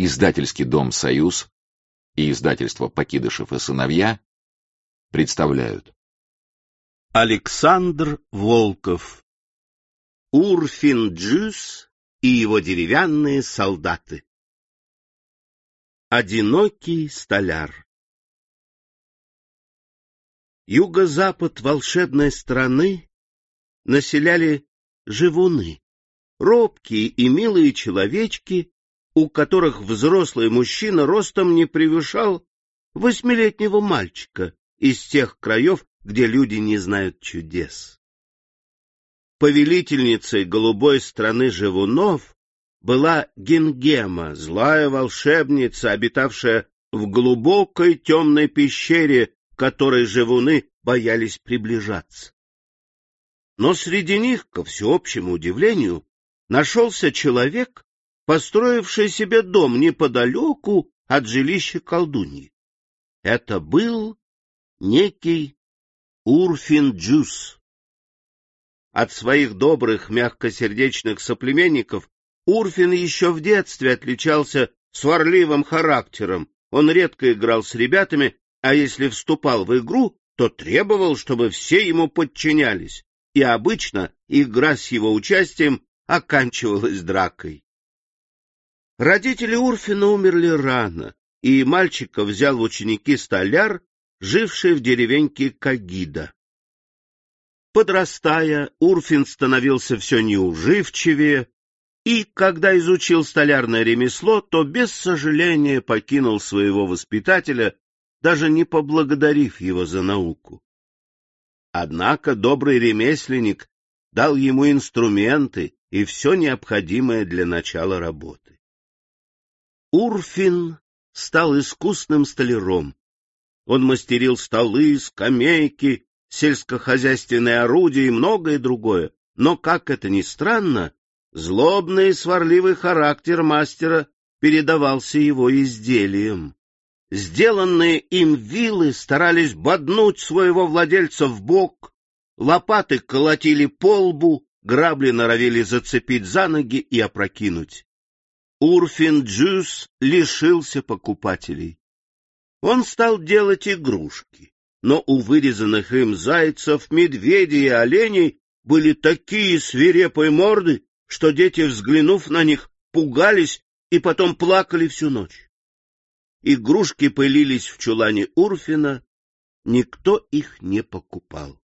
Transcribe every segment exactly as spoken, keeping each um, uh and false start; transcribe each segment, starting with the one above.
Издательский дом «Союз» и издательство «Покидышев и сыновья» представляют. Александр Волков. Урфин Джюс и его деревянные солдаты. Одинокий столяр. Юго-запад волшебной страны населяли живуны, робкие и милые человечки, у которых взрослый мужчина ростом не превышал восьмилетнего мальчика из тех краев, где люди не знают чудес. Повелительницей голубой страны живунов была Гингема, злая волшебница, обитавшая в глубокой темной пещере, к которой живуны боялись приближаться. Но среди них, ко всеобщему удивлению, нашелся человек, построивший себе дом неподалеку от жилища колдуньи. Это был некий Урфин Джюс. От своих добрых, мягкосердечных соплеменников Урфин еще в детстве отличался сварливым характером. Он редко играл с ребятами, а если вступал в игру, то требовал, чтобы все ему подчинялись, и обычно игра с его участием оканчивалась дракой. Родители Урфина умерли рано, и мальчика взял в ученики столяр, живший в деревеньке Кагида. Подрастая, Урфин становился все неуживчивее, и, когда изучил столярное ремесло, то без сожаления покинул своего воспитателя, даже не поблагодарив его за науку. Однако добрый ремесленник дал ему инструменты и все необходимое для начала работы. Урфин стал искусным столяром. Он мастерил столы, скамейки, сельскохозяйственные орудия и многое другое. Но, как это ни странно, злобный и сварливый характер мастера передавался его изделиям. Сделанные им вилы старались боднуть своего владельца в бок, лопаты колотили по лбу, грабли норовили зацепить за ноги и опрокинуть. Урфин Джюс лишился покупателей. Он стал делать игрушки, но у вырезанных им зайцев, медведей и оленей были такие свирепые морды, что дети, взглянув на них, пугались и потом плакали всю ночь. Игрушки пылились в чулане Урфина, никто их не покупал.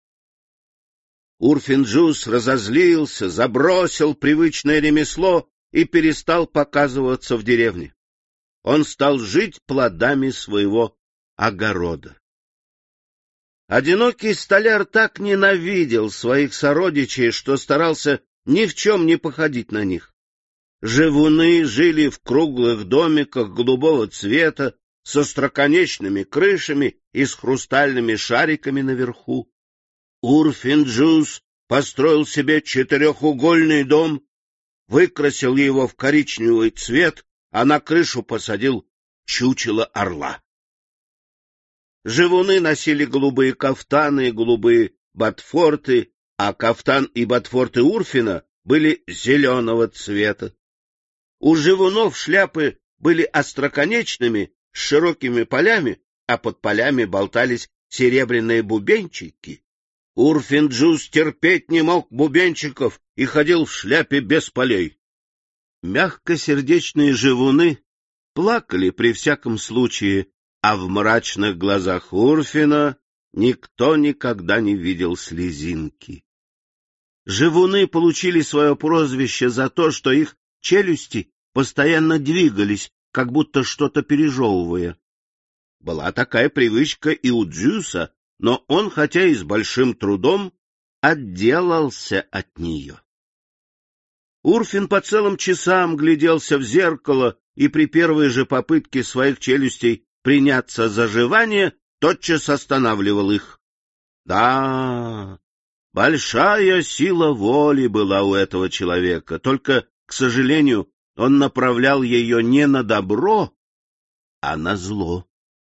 Урфин Джюс разозлился, забросил привычное ремесло и перестал показываться в деревне. Он стал жить плодами своего огорода. Одинокий столяр так ненавидел своих сородичей, что старался ни в чем не походить на них. Живуны жили в круглых домиках голубого цвета, со остроконечными крышами и с хрустальными шариками наверху. Урфин Джюс построил себе четырехугольный дом, выкрасил его в коричневый цвет, а на крышу посадил чучело орла. Живуны носили голубые кафтаны и голубые ботфорты, а кафтан и ботфорты Урфина были зеленого цвета. У живунов шляпы были остроконечными, с широкими полями, а под полями болтались серебряные бубенчики. Урфин Джюс терпеть не мог бубенчиков и ходил в шляпе без полей. Мягкосердечные живуны плакали при всяком случае, а в мрачных глазах Урфина никто никогда не видел слезинки. Живуны получили свое прозвище за то, что их челюсти постоянно двигались, как будто что-то пережевывая. Была такая привычка и у Джюса, но он, хотя и с большим трудом, отделался от нее. Урфин по целым часам гляделся в зеркало и при первой же попытке своих челюстей приняться за жевание тотчас останавливал их. Да, большая сила воли была у этого человека, только, к сожалению, он направлял ее не на добро, а на зло.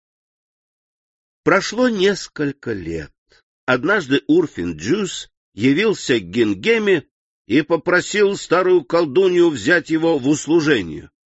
Прошло несколько лет. Однажды Урфин Джюс явился к Гингеме и попросил старую колдунью взять его в услужение.